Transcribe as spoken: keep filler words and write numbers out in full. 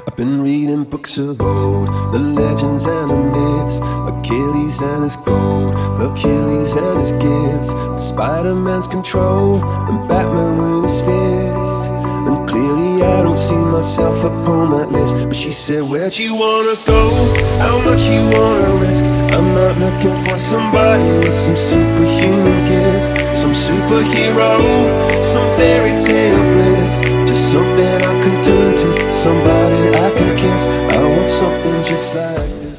I've been reading books of old, the legends and the myths, Achilles and his gold, Hercules and his gifts, and Spider-Man's control, and Batman with his fist. And clearly I don't see myself upon that list. But she said, where'd you wanna go? How much you wanna risk? I'm not looking for somebody with some superhuman gifts, some superhero, some fairy tale bliss. Just something I can turn to, somebody I can kiss. I want something just like this.